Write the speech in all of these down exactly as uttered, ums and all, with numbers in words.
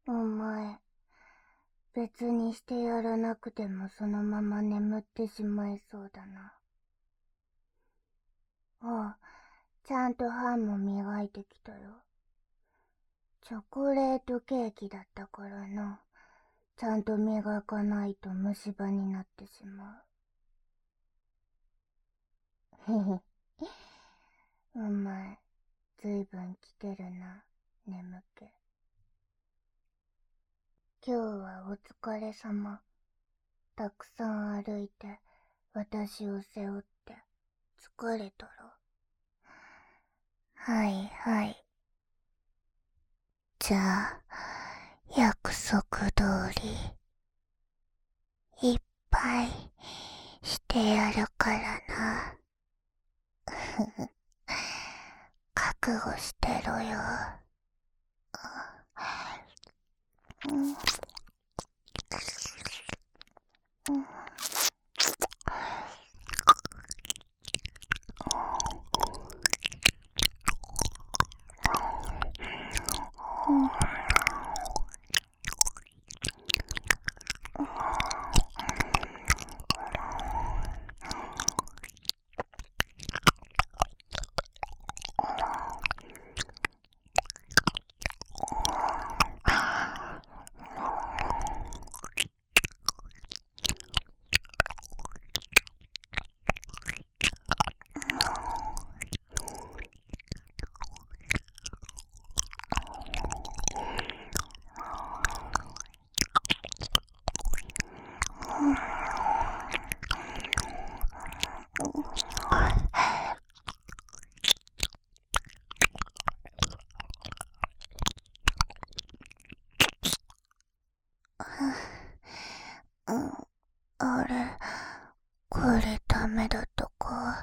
お前、別にしてやらなくてもそのまま眠ってしまいそうだな。おう、ちゃんと歯も磨いてきたよ。チョコレートケーキだったからな。ちゃんと磨かないと虫歯になってしまう。へへ。お前、ずいぶん来てるな、眠気。今日はお疲れ様。たくさん歩いて、私を背負って、疲れたろ。はいはい。じゃあ、約束通り、いっぱいしてやるからな。覚悟してろよ。うん。うん。うん、あれ、これダメだったか。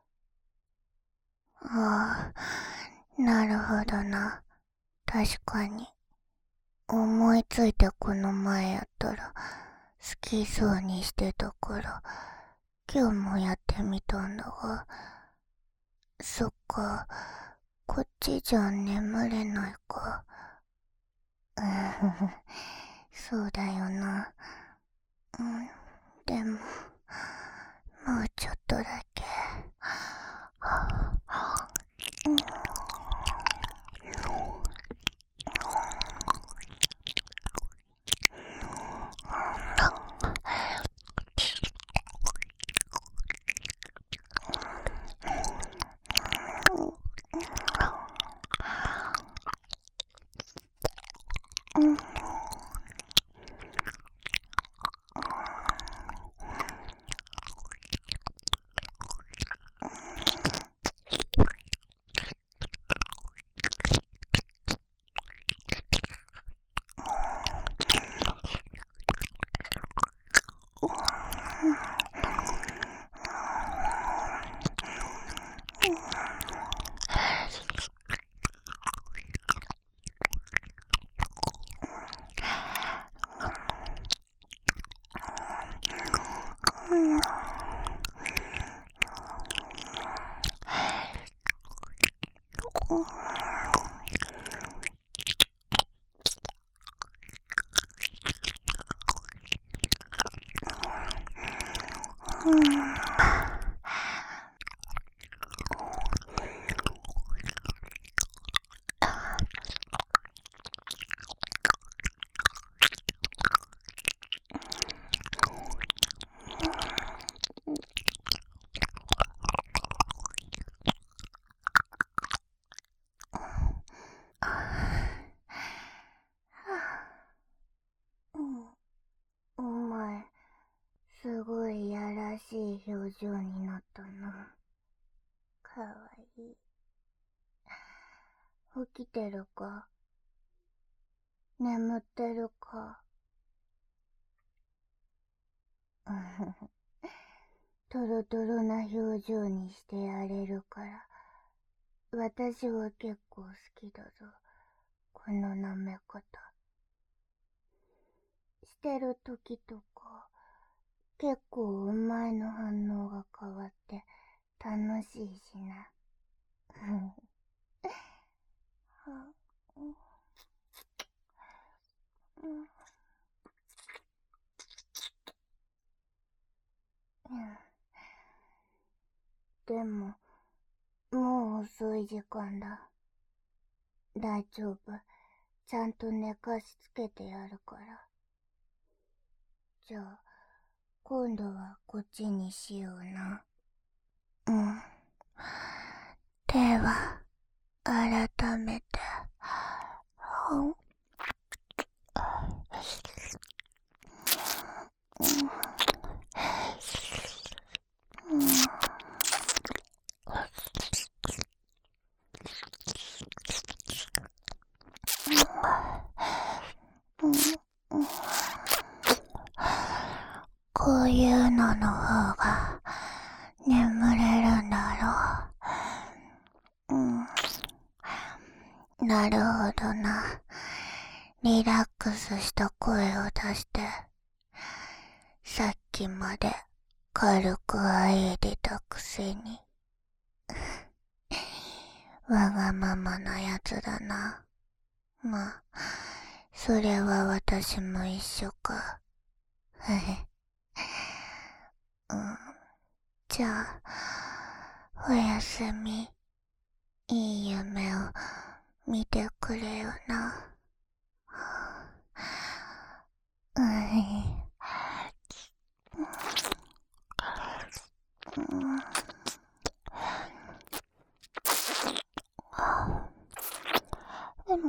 ああ、なるほどな。確かに。思いついてこの前やったら、好きそうにしてたから、今日もやってみたんだが、そっか、こっちじゃ眠れないか。うふふ、そうだよな。うん、でも、もうちょっとだけ。うん。うん。お前、すごいやらしい表情になったな。かわいい。起きてるか？眠ってるか？うふふ。トロトロな表情にしてやれるから、私は結構好きだぞ。この舐め方。してる時とか、結構お前の反応が変わって楽しいしな。 じかんだ。大丈夫。ちゃんと寝かしつけてやるから。じゃあ、今度はこっちにしような。うん。では、改めて。うん。こういうのの方が眠れるんだろう。うん。なるほどな。リラックスした声を出して、さっきまで軽くあえいでたくせに。わがままなやつだな。まあ、それは私も一緒か。へへ。うん。じゃあ、おやすみ。いい夢を見てくれよな。うん。うん。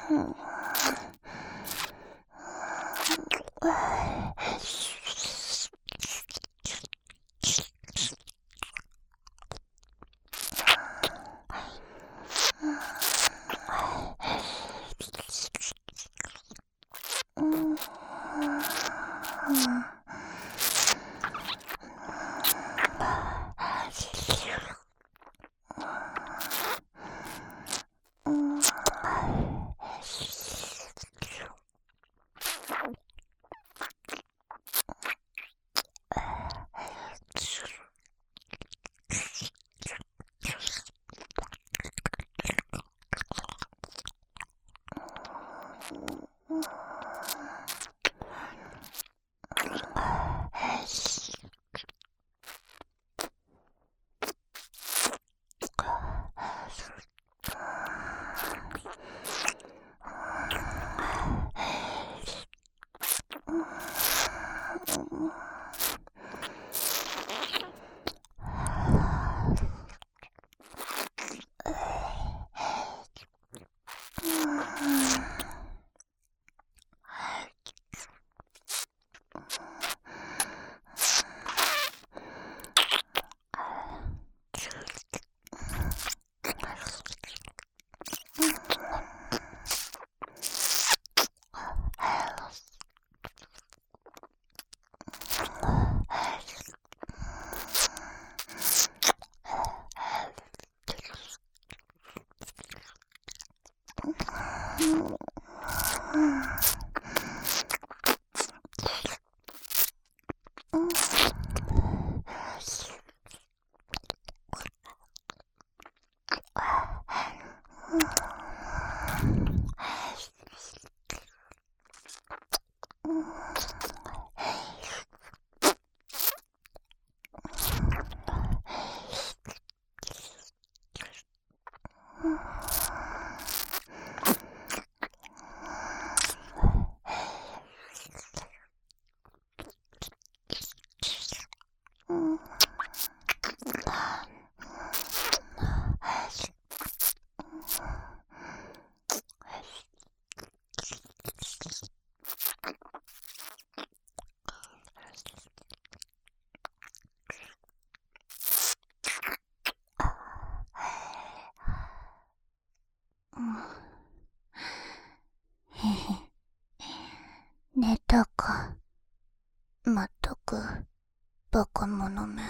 寝たか。まったく、バカ者め。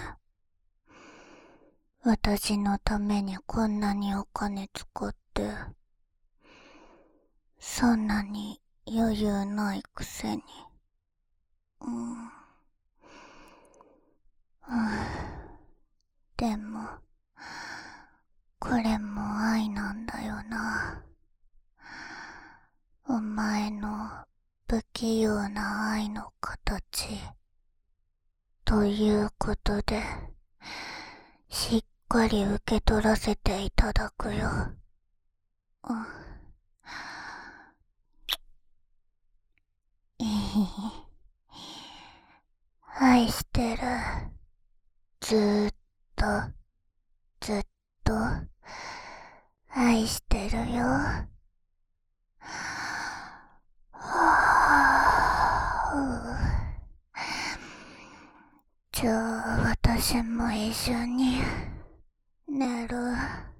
私のためにこんなにお金使って、そんなに余裕ないくせに。うん。うん、でも、これも愛なんだよな。お前の不器用な愛の形。ということで、しっかり受け取らせていただくよ。うん。愛してる。ずーっと、ずっと、愛してるよ。じゃあ私も一緒に寝る。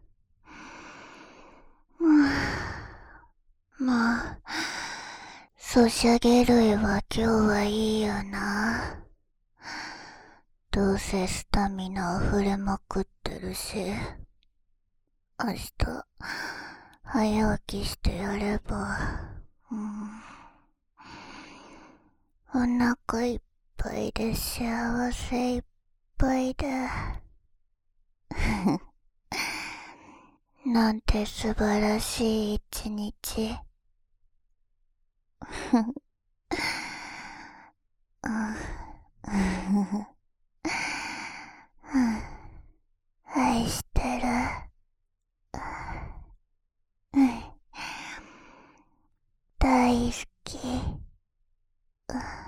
まあ、ソシャゲ類は今日はいいよな。どうせスタミナ溢れまくってるし、明日早起きしてやれば、うん、お腹いっぱいで幸せいっぱいでなんて素晴らしい一日。愛してる。大好き。